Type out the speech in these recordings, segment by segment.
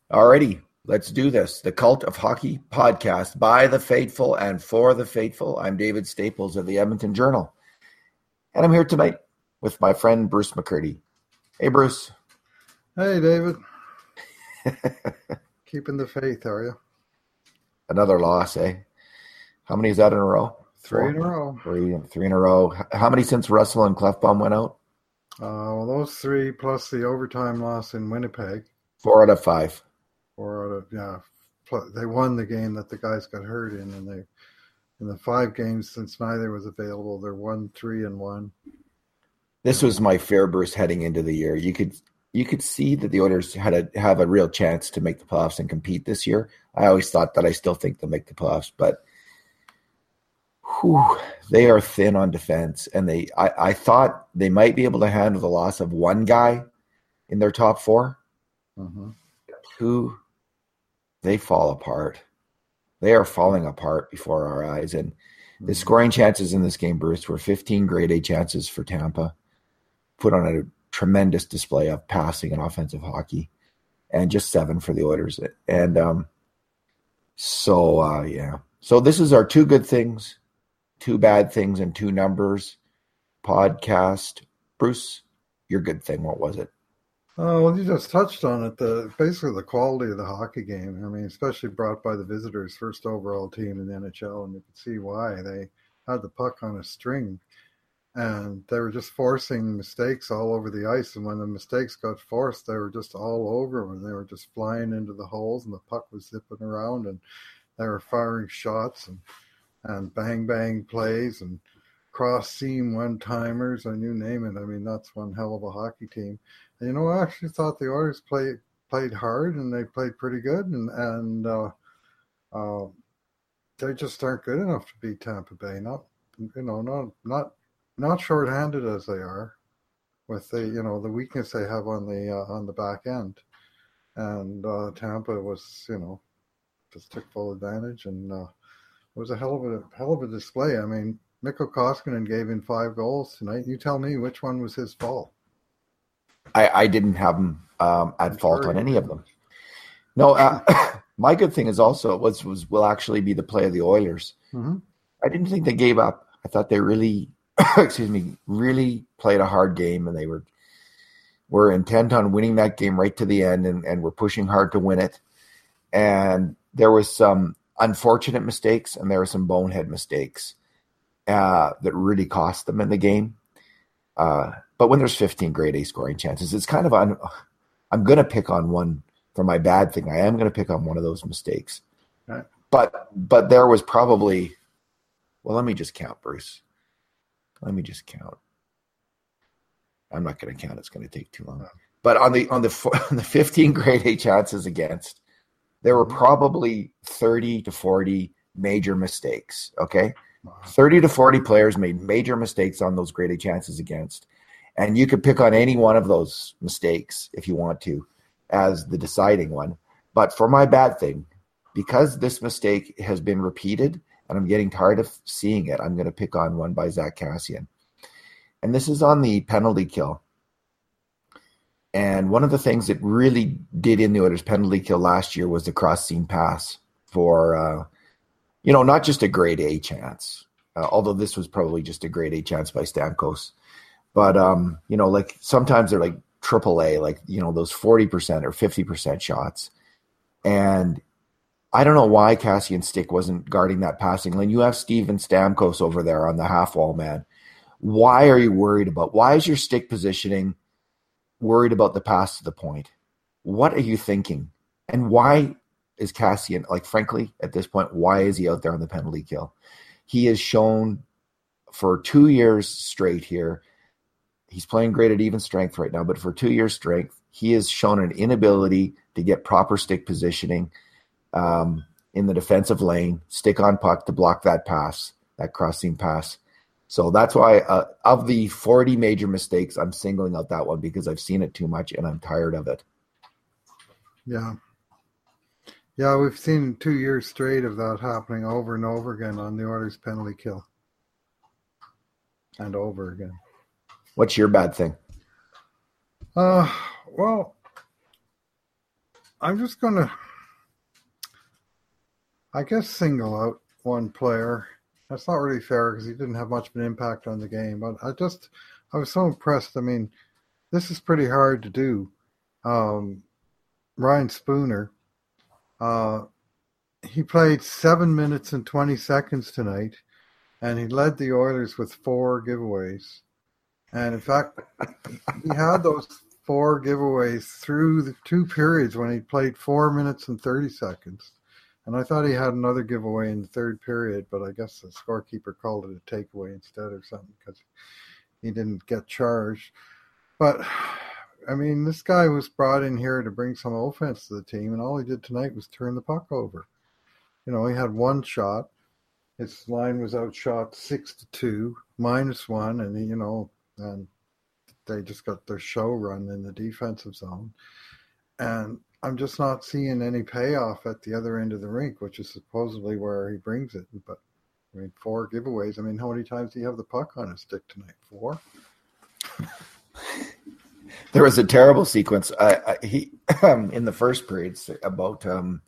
Alrighty, let's do this. The Cult of Hockey podcast by the faithful and for the faithful. I'm David Staples of the Edmonton Journal, and I'm here tonight with my friend Bruce McCurdy. Hey, Bruce. Hey, David. Keeping the faith, are you? Another loss, eh? How many is that in a row? Three in a row. Three in a row. How many since Russell and Clefbaum went out? Well, those three plus the overtime loss in Winnipeg. 4 out of 5. 4 out of, yeah. They won the game that the guys got hurt in, and they in the 5 games since neither was available, they're 1-3-1. This was my fear, Bruce, heading into the year. You could see that the Oilers had have a real chance to make the playoffs and compete this year. I always thought that. I still think they'll make the playoffs, but they are thin on defense, and I thought they might be able to handle the loss of one guy in their top 4. Mm-hmm. 2, they fall apart. They are falling apart before our eyes, and the scoring chances in this game, Bruce, were 15 grade A chances for Tampa, put on a tremendous display of passing and offensive hockey, and just 7 for the Oilers. And so this is our 2 good things, 2 bad things, and 2 numbers podcast. Bruce, your good thing, what was it? Well, you just touched on it. Basically the quality of the hockey game. I mean, especially brought by the visitors' first overall team in the NHL, and you could see why. They had the puck on a string, and they were just forcing mistakes all over the ice. And when the mistakes got forced, they were just all over them, and they were just flying into the holes, and the puck was zipping around, and they were firing shots and bang plays and cross seam one-timers, and you name it. I mean, that's one hell of a hockey team. And, I actually thought the Oilers played hard, and they played pretty good, and they just aren't good enough to beat Tampa Bay. Not shorthanded as they are, with the weakness they have on the back end, and Tampa was just took full advantage, and it was a hell of a display. I mean, Mikko Koskinen gave in 5 goals tonight. You tell me which one was his fault. I didn't have him at fault on any of them. No, my good thing is also will actually be the play of the Oilers. Mm-hmm. I didn't think they gave up. I thought they really, really played a hard game, and they were intent on winning that game right to the end, and were pushing hard to win it. And there was some unfortunate mistakes, and there were some bonehead mistakes that really cost them in the game. But when there's 15 grade A scoring chances, it's kind of I'm going to pick on one for my bad thing. I am going to pick on one of those mistakes. Right. But there was probably, well, let me just count, Bruce. Let me just count. I'm not going to count. It's going to take too long. But on the 15 grade A chances against, there were probably 30 to 40 major mistakes, okay? 30 to 40 players made major mistakes on those grade A chances against. And you could pick on any one of those mistakes if you want to as the deciding one. But for my bad thing, because this mistake has been repeated and I'm getting tired of seeing it, I'm going to pick on one by Zack Kassian. And this is on the penalty kill. And one of the things that really did in the Oilers' penalty kill last year was the cross-seam pass for, not just a grade A chance, although this was probably just a grade A chance by Stamkos. But, like sometimes they're like AAA, like, those 40% or 50% shots. And I don't know why Kassian's stick wasn't guarding that passing lane. You have Steven Stamkos over there on the half wall, man. Why are you worried about? Why is your stick positioning worried about the pass to the point? What are you thinking? And why is Kassian, like, frankly, at this point, why is he out there on the penalty kill? He has shown for 2 years straight here, he's playing great at even strength right now, but for 2 years strength, he has shown an inability to get proper stick positioning in the defensive lane, stick on puck to block that pass, that crossing pass. So that's why of the 40 major mistakes, I'm singling out that one because I've seen it too much and I'm tired of it. Yeah. Yeah, we've seen 2 years straight of that happening over and over again on the Oilers' penalty kill. And over again. What's your bad thing? Well, I'm just going to, I guess, single out one player. That's not really fair because he didn't have much of an impact on the game. But I was so impressed. I mean, this is pretty hard to do. Ryan Spooner, he played 7 minutes and 20 seconds tonight, and he led the Oilers with 4 giveaways. And in fact, he had those 4 giveaways through the 2 periods when he played 4 minutes and 30 seconds. And I thought he had another giveaway in the 3rd period, but I guess the scorekeeper called it a takeaway instead or something because he didn't get charged. But, I mean, this guy was brought in here to bring some offense to the team, and all he did tonight was turn the puck over. You know, he had 1 shot. His line was outshot 6-2, -1, and, you know, and they just got their show run in the defensive zone. And I'm just not seeing any payoff at the other end of the rink, which is supposedly where he brings it. But, I mean, 4 giveaways. I mean, how many times do you have the puck on his stick tonight? 4? There was a terrible sequence. He in the first period, about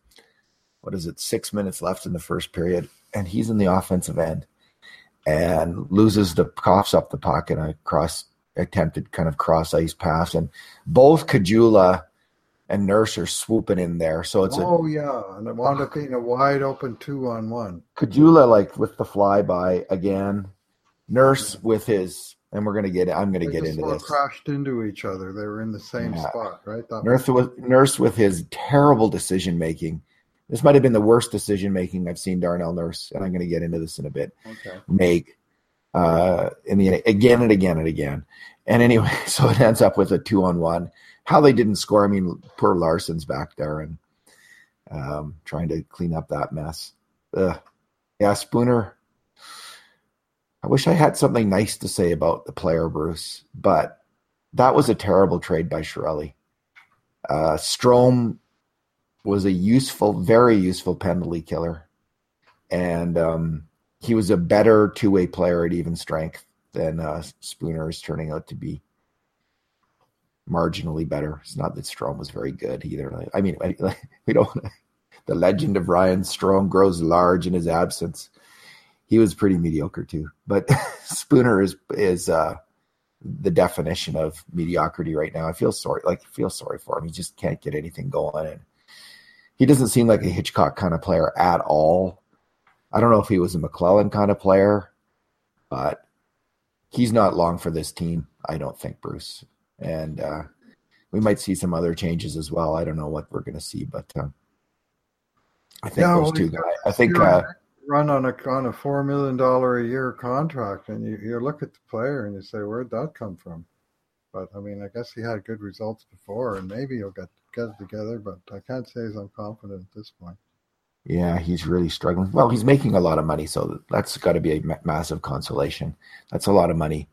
6 minutes left in the first period, and he's in the offensive end and coughs up the puck in a attempted kind of cross ice pass, and both Kajula and Nurse are swooping in there. So it's and it wound up being a wide open 2-on-1. Kajula with the flyby again, Nurse with his. And I'm going to get into this. Crashed into each other. They were in the same spot, right? Nurse with his terrible decision making. This might have been the worst decision making I've seen Darnell Nurse, and I'm going to get into this in a bit. Okay. Make again and again and again. And anyway, so it ends up with a 2-on-1. How they didn't score? I mean, poor Larson's back there and trying to clean up that mess. Yeah, Spooner. I wish I had something nice to say about the player, Bruce, but that was a terrible trade by Chiarelli. Strome was a very useful penalty killer, and he was a better two-way player at even strength than Spooner is turning out to be. Marginally better. It's not that Strome was very good either. I mean, we don't. The legend of Ryan Strome grows large in his absence. He was pretty mediocre too, but Spooner is the definition of mediocrity right now. I feel sorry for him. He just can't get anything going, and he doesn't seem like a Hitchcock kind of player at all. I don't know if he was a McClellan kind of player, but he's not long for this team, I don't think, Bruce. And we might see some other changes as well. I don't know what we're going to see, but I think those two guys. I think. Run on a $4 million a year contract, and you look at the player and you say, where'd that come from? But I mean, I guess he had good results before, and maybe he'll get it together. But I can't say I'm confident at this point. Yeah, he's really struggling. Well, he's making a lot of money, so that's got to be a massive consolation. That's a lot of money,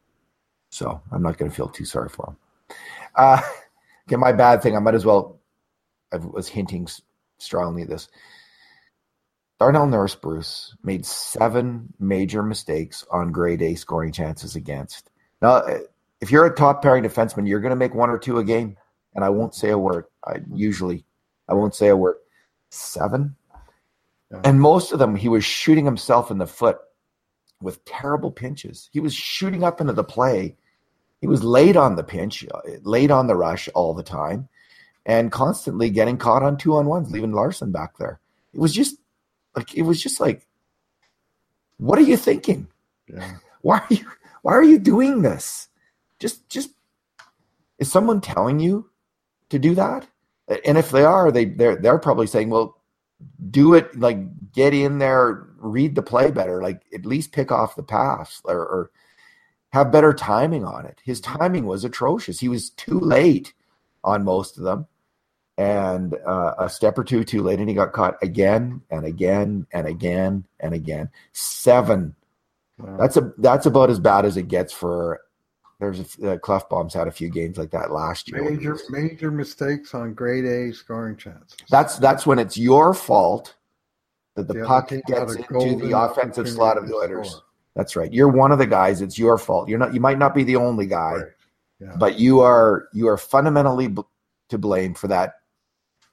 so I'm not going to feel too sorry for him. Okay, my bad thing. I might as well. I was hinting strongly at this. Darnell Nurse, Bruce, made 7 major mistakes on grade A scoring chances against. Now, if you're a top pairing defenseman, you're going to make 1 or 2 a game, and I won't say a word. I won't say a word. 7? Yeah. And most of them, he was shooting himself in the foot with terrible pinches. He was shooting up into the play. He was late on the pinch, late on the rush all the time, and constantly getting caught on 2-on-1s, leaving Larson back there. It was just like, what are you thinking? Yeah. Why are you doing this? Just is someone telling you to do that? And if they are, they're probably saying, well, do it, like, get in there, read the play better, like at least pick off the pass or have better timing on it. His timing was atrocious. He was too late on most of them. And a step or two too late, and he got caught again and again and again and again. 7. Wow. That's about as bad as it gets for. Clefbaum's had a few games like that last year. Major mistakes on grade A scoring chances. That's when it's your fault that the puck gets into the offensive slot of the Oilers. That's right. You're one of the guys. It's your fault. You might not be the only guy, right. Yeah. But you are fundamentally to blame for that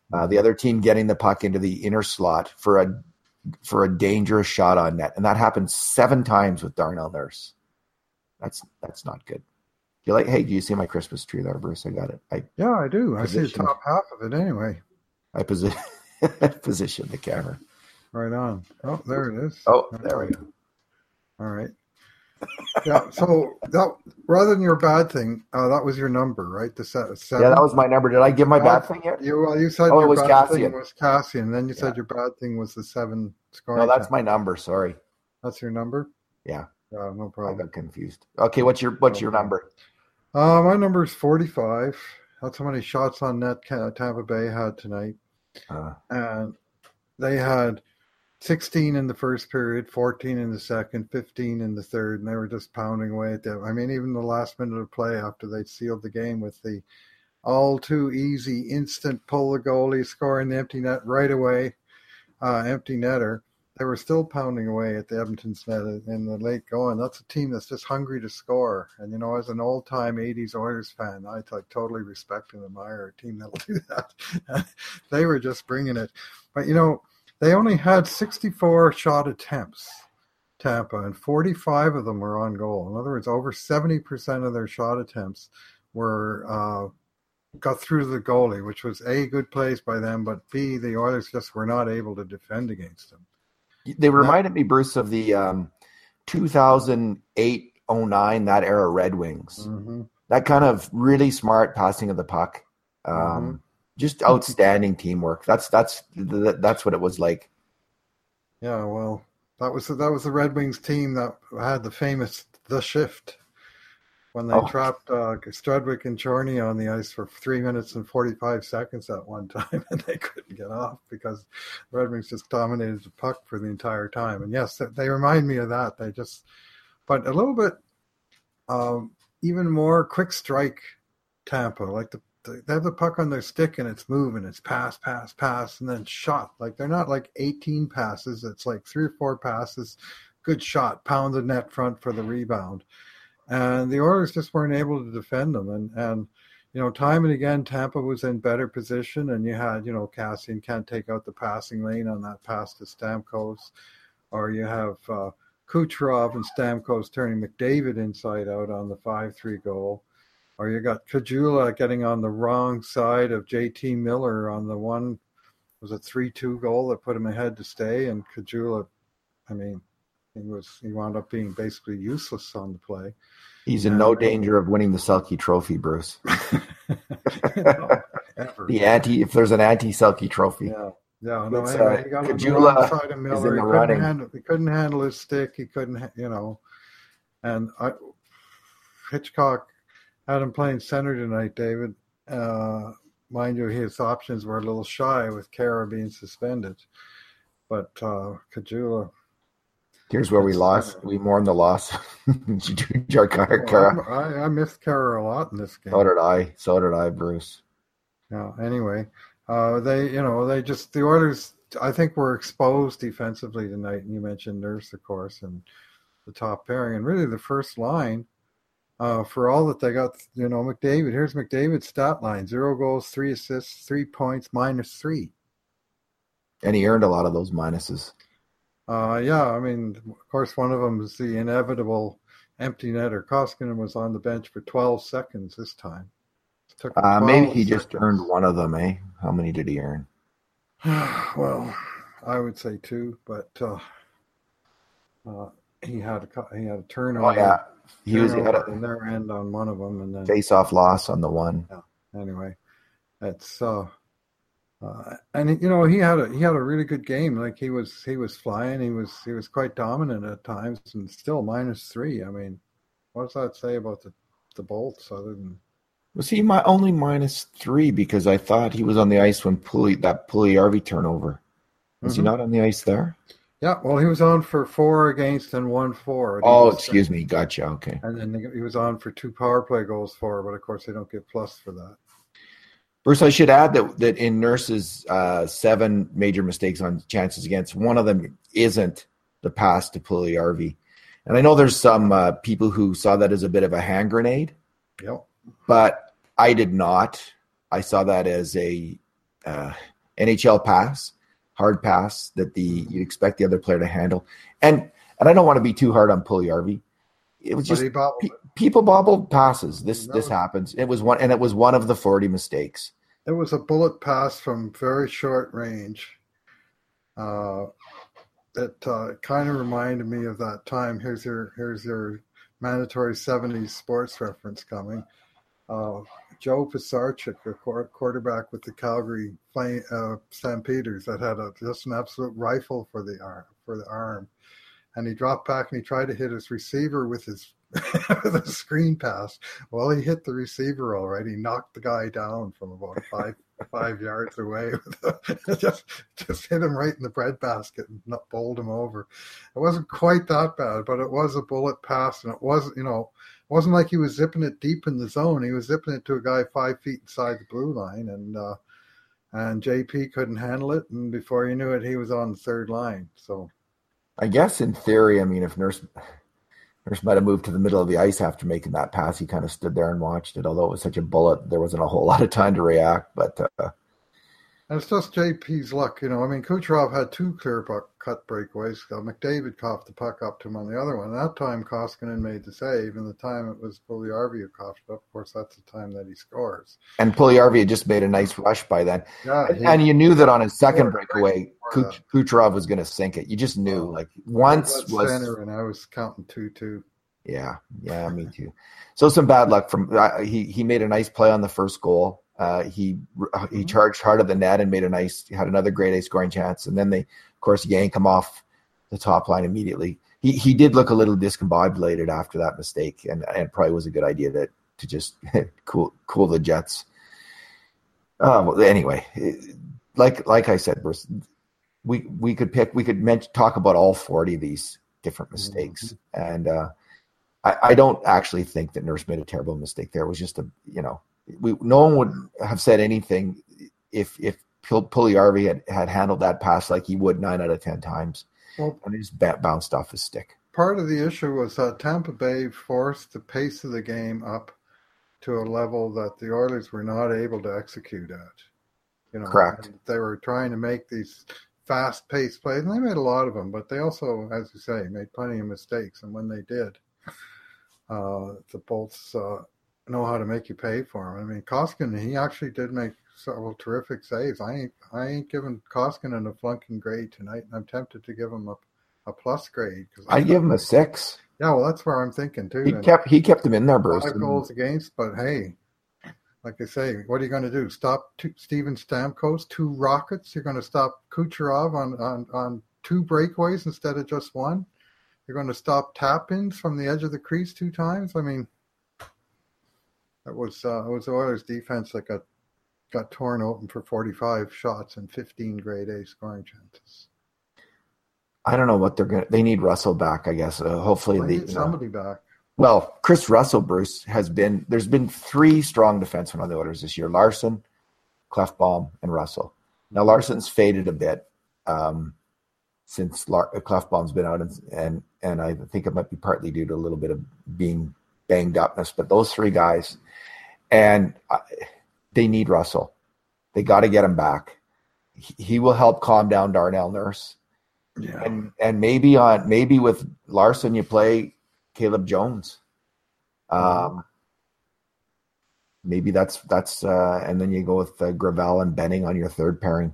The other team getting the puck into the inner slot for a dangerous shot on net, and that happened 7 times with Darnell Nurse. That's not good. You're like, hey, do you see my Christmas tree there, Bruce? I got it. Yeah, I do. I see the top half of it anyway. I position the camera. Right on. Oh, there it is. Oh, there we go. All right. Yeah. So that, rather than your bad thing, that was your number, right? The 7. Yeah, that was my number. Did I give my bad thing yet? You said your bad thing was Cassian. Then you said your bad thing was the 7 scoring. No, that's my number. Sorry. That's your number? Yeah. No problem. I got confused. Okay, what's your number? My number is 45. That's how many shots on net Tampa Bay had tonight. And they had 16 in the first period, 14 in the second, 15 in the third, and they were just pounding away at them. I mean, even the last minute of play after they sealed the game with the all too easy instant pull the goalie, scoring the empty net right away, empty netter, they were still pounding away at the Edmonton's net in the late going. That's a team that's just hungry to score. And, you know, as an old-time 80s Oilers fan, I totally respect and admire a team that'll do that. They were just bringing it. But, you know, they only had 64 shot attempts, Tampa, and 45 of them were on goal. In other words, over 70% of their shot attempts were got through the goalie, which was A, good plays by them, but B, the Oilers just were not able to defend against them. They reminded me, Bruce, of the 2008-09, that era Red Wings. Mm-hmm. That kind of really smart passing of the puck. Just outstanding teamwork. That's what it was like. Yeah, well, that was the Red Wings team that had the famous The Shift when they trapped Strudwick and Chorney on the ice for 3 minutes and 45 seconds at one time, and they couldn't get off because the Red Wings just dominated the puck for the entire time. And yes, they remind me of that. But a little bit even more quick strike Tampa, like they have the puck on their stick and it's moving, it's pass, and then shot. Like they're not like 18 passes, it's like 3 or 4 passes, good shot, pound the net front for the rebound. And the Oilers just weren't able to defend them. And you know, time and again, Tampa was in better position, and you had, you know, Cassian can't take out the passing lane on that pass to Stamkos, or you have Kucherov and Stamkos turning McDavid inside out on the 5-3 goal. Or you got Kajula getting on the wrong side of JT Miller on the one, was a 3-2 goal that put him ahead to stay. And Kajula, I mean, he wound up being basically useless on the play. He's in no danger of winning the Selke Trophy, Bruce. No, ever. If there's an anti-Selke Trophy. Yeah. No, anyway, he got Kajula on the wrong side of Miller. He couldn't handle his stick. He couldn't, you know. And Hitchcock had him playing center tonight, David. Mind you, his options were a little shy with Kara being suspended. But Kajula... Here's where we lost. We mourn the loss. Kara. I missed Kara a lot in this game. So did I, Bruce. Yeah. Anyway, the Oilers, I think, were exposed defensively tonight. And you mentioned Nurse, of course, and the top pairing, and really the first line. For all that they got, you know, McDavid. Here's McDavid's stat line: 0 goals, 3 assists, 3 points, -3. And he earned a lot of those minuses. Yeah, I mean, of course, one of them is the inevitable empty netter. Koskinen was on the bench for 12 seconds this time. Maybe he just earned one of them, eh? How many did he earn? Well, I would say 2, but he had a turnover. Oh yeah, he had in their end on one of them, and then face-off loss on the one. Yeah. Anyway, it's and you know, he had a really good game. Like he was flying. He was quite dominant at times, and still -3. I mean, what does that say about the Bolts other than? Was he only -3 because I thought he was on the ice when Puljujärvi turnover? Was he not on the ice there? Yeah, well, he was on for 4 against and 1 for. Oh, excuse me. Gotcha. Okay. And then he was on for 2 power play goals for, but of course they don't give plus for that. Bruce, I should add that in Nurse's 7 major mistakes on chances against, one of them isn't the pass to Puljujärvi. And I know there's some people who saw that as a bit of a hand grenade. Yep. But I did not. I saw that as NHL pass, hard pass that you'd expect the other player to handle. And I don't want to be too hard on Puljujarvi. It was just people bobbled passes. This happens. It was one of the 40 mistakes. It was a bullet pass from very short range. It kind of reminded me of that time. Here's your mandatory 70s sports reference coming. Joe Pisarcik, a quarterback with the Calgary Stampeders, that had just an absolute rifle for the arm, and he dropped back and he tried to hit his receiver with his with a screen pass. Well, he hit the receiver all right. He knocked the guy down from about 5 yards away. just hit him right in the breadbasket and bowled him over. It wasn't quite that bad, but it was a bullet pass, and it wasn't like he was zipping it deep in the zone. He was zipping it to a guy 5 feet inside the blue line, and JP couldn't handle it, and before you knew it, he was on the third line. So, I guess in theory, I mean, if Nurse might have moved to the middle of the ice after making that pass, he kind of stood there and watched it. Although it was such a bullet, there wasn't a whole lot of time to react. But and it's just JP's luck, I mean, Kucherov had 2 clear-cut breakaways. McDavid coughed the puck up to him on the other one. That time, Koskinen made the save, and the time it was Puljujarvi who coughed it up. Of course, that's the time that he scores. And Puljujarvi had just made a nice rush by then. Yeah, and you knew that on his second breakaway, Kucherov was going to sink it. You just knew. Like, once was center, and I was counting 2-2. Yeah, me too. So some bad luck from he made a nice play on the first goal. He charged hard at the net and had another grade A scoring chance, and then they, of course, yank him off the top line immediately. He did look a little discombobulated after that mistake, and probably was a good idea to just cool the jets. Well, anyway, like I said, Bruce, we could talk about all 40 of these different mistakes, and I don't actually think that Nurse made a terrible mistake there. It was just no one would have said anything if Puljujarvi had handled that pass like he would 9 out of 10 times, and he just bounced off his stick. Part of the issue was that Tampa Bay forced the pace of the game up to a level that the Oilers were not able to execute at. Correct. They were trying to make these fast-paced plays, and they made a lot of them, but they also, as you say, made plenty of mistakes, and when they did, the Bolts know how to make you pay for him. I mean, Koskinen, he actually did make several terrific saves. I ain't giving Koskinen a flunking grade tonight, and I'm tempted to give him a plus grade. I'd give him a 6. Yeah, well, that's where I'm thinking too. He kept him in there, Bruce. 5 goals against, but hey, like I say, what are you going to do? Stop Steven Stamkos, 2 rockets? You're going to stop Kucherov on 2 breakaways instead of just 1? You're going to stop tap-ins from the edge of the crease 2 times? I mean, it was the Oilers' defense that got torn open for 45 shots and 15 grade A scoring chances. I don't know what they need Russell back, I guess. Hopefully they need somebody back. Well, Chris Russell, Bruce, there's been 3 strong defensemen on the Oilers this year: Larson, Klefbom, and Russell. Now Larson's faded a bit since Klefbom's been out, and I think it might be partly due to a little bit of being banged upness. But those 3 guys, and they need Russell. They got to get him back. He will help calm down Darnell Nurse. Yeah. And maybe with Larson you play Caleb Jones. Maybe that's and then you go with Gravel and Benning on your third pairing.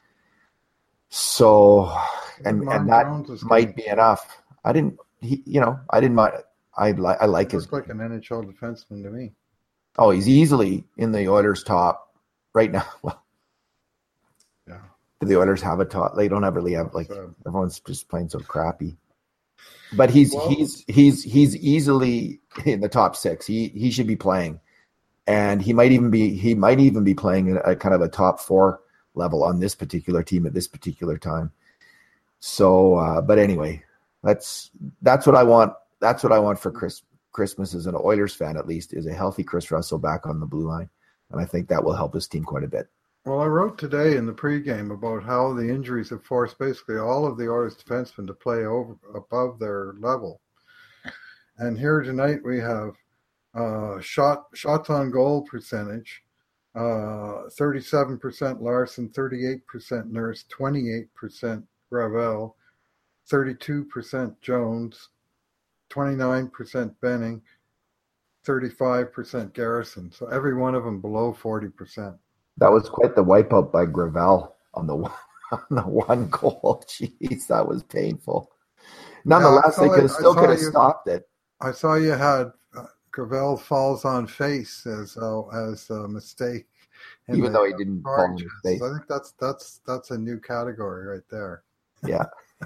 So and that might be enough. I didn't mind. I like his. Looks like an NHL defenseman to me. Oh, he's easily in the Oilers' top right now. Well, yeah. Do the Oilers have a top? They don't really have, like, everyone's just playing so crappy. But he's easily in the top 6. He should be playing, and he might even be playing at kind of a top 4 level on this particular team at this particular time. So, but anyway, that's what I want. That's what I want for Christmas as an Oilers fan, at least, is a healthy Chris Russell back on the blue line, and I think that will help his team quite a bit. Well, I wrote today in the pregame about how the injuries have forced basically all of the Oilers defensemen to play above their level. And here tonight we have shots on goal percentage 37% Larson, 38% Nurse, 28% Gravel, 32% Jones, 29% Benning, 35% Garrison. So every one of them below 40%. That was quite the wipeout by Gravel on the on the one goal. Jeez, that was painful. Nonetheless, they could have stopped it. I saw you had Gravel falls on face as a mistake. Even though he didn't fall on his face. I think that's a new category right there. Yeah.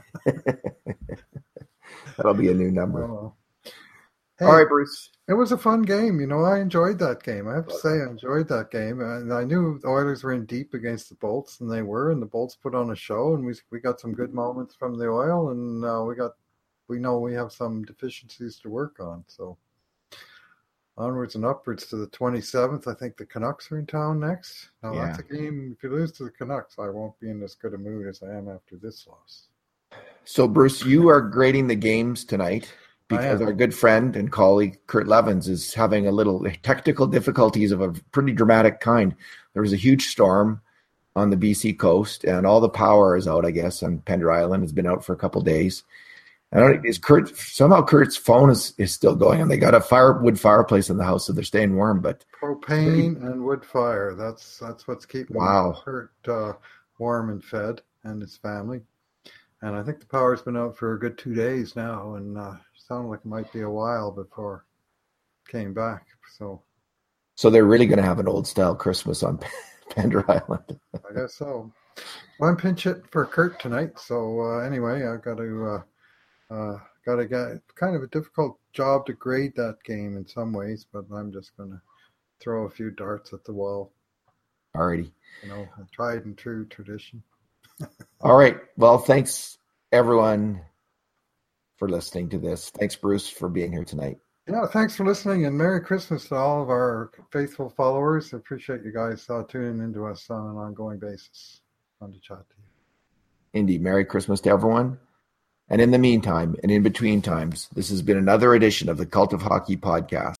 That'll be a new number. Hey, all right, Bruce. It was a fun game. I enjoyed that game. I have to say I enjoyed that game. And I knew the Oilers were in deep against the Bolts, and they were, and the Bolts put on a show, and we got some good moments from the Oil, and we know we have some deficiencies to work on. So onwards and upwards to the 27th. I think the Canucks are in town next. Now that's a game. If you lose to the Canucks, I won't be in as good a mood as I am after this loss. So, Bruce, you are grading the games tonight because our good friend and colleague Kurt Levens is having a little technical difficulties of a pretty dramatic kind. There was a huge storm on the BC coast, and all the power is out, I guess, on Pender Island. It's been out for a couple of days. Kurt's phone is still going, and they got a wood fireplace in the house, so they're staying warm. But propane and wood fire, that's what's keeping Kurt warm and fed, and his family. And I think the power's been out for a good 2 days now, and sounded like it might be a while before it came back. So they're really going to have an old style Christmas on Pender Island. I guess so. Well, I'm pinch hitting for Kurt tonight. So anyway, I've got to get kind of a difficult job to grade that game in some ways, but I'm just going to throw a few darts at the wall. Alrighty. A tried and true tradition. All right. Well, thanks everyone for listening to this. Thanks, Bruce, for being here tonight. Yeah, thanks for listening, and Merry Christmas to all of our faithful followers. I appreciate you guys tuning into us on an ongoing basis. Fun to chat to you. Indeed. Merry Christmas to everyone. And in the meantime, and in between times, this has been another edition of the Cult of Hockey podcast.